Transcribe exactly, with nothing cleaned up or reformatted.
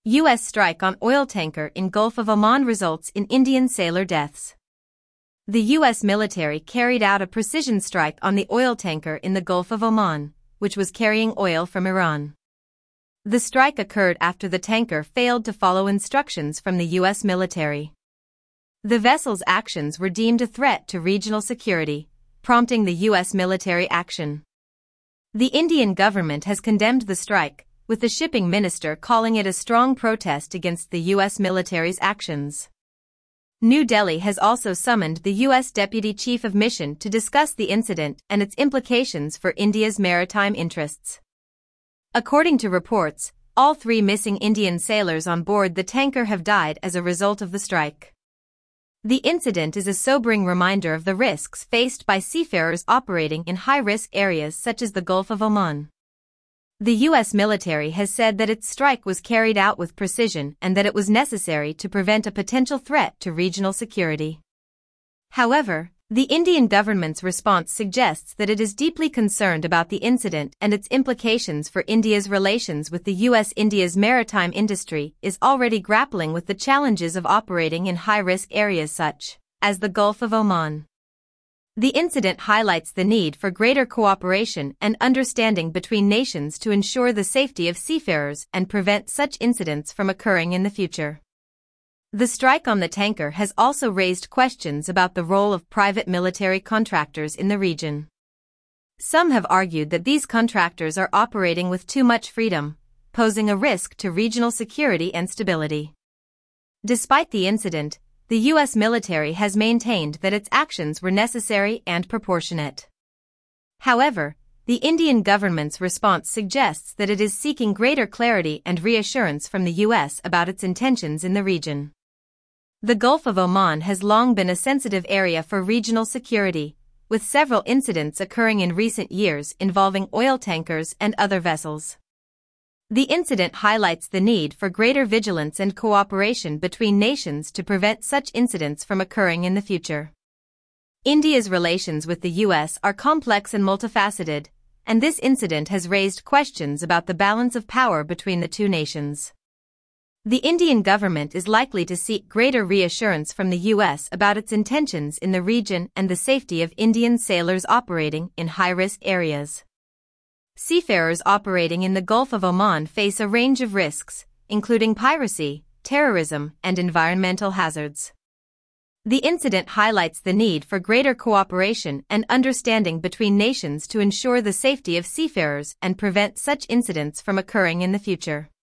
U S strike on oil tanker in Gulf of Oman results in Indian sailor deaths. The U S military carried out a precision strike on the oil tanker in the Gulf of Oman, which was carrying oil from Iran. The strike occurred after the tanker failed to follow instructions from the U S military. The vessel's actions were deemed a threat to regional security, prompting the U S military action. The Indian government has condemned the strike, with the shipping minister calling it a strong protest against the U S military's actions. New Delhi has also summoned the U S Deputy Chief of Mission to discuss the incident and its implications for India's maritime interests. According to reports, all three missing Indian sailors on board the tanker have died as a result of the strike. The incident is a sobering reminder of the risks faced by seafarers operating in high-risk areas such as the Gulf of Oman. The U S military has said that its strike was carried out with precision and that it was necessary to prevent a potential threat to regional security. However, the Indian government's response suggests that it is deeply concerned about the incident and its implications for India's relations with the U S. India's maritime industry is already grappling with the challenges of operating in high-risk areas such as the Gulf of Oman. The incident highlights the need for greater cooperation and understanding between nations to ensure the safety of seafarers and prevent such incidents from occurring in the future. The strike on the tanker has also raised questions about the role of private military contractors in the region. Some have argued that these contractors are operating with too much freedom, posing a risk to regional security and stability. Despite the incident, the U S military has maintained that its actions were necessary and proportionate. However, the Indian government's response suggests that it is seeking greater clarity and reassurance from the U S about its intentions in the region. The Gulf of Oman has long been a sensitive area for regional security, with several incidents occurring in recent years involving oil tankers and other vessels. The incident highlights the need for greater vigilance and cooperation between nations to prevent such incidents from occurring in the future. India's relations with the U S are complex and multifaceted, and this incident has raised questions about the balance of power between the two nations. The Indian government is likely to seek greater reassurance from the U S about its intentions in the region and the safety of Indian sailors operating in high-risk areas. Seafarers operating in the Gulf of Oman face a range of risks, including piracy, terrorism, and environmental hazards. The incident highlights the need for greater cooperation and understanding between nations to ensure the safety of seafarers and prevent such incidents from occurring in the future.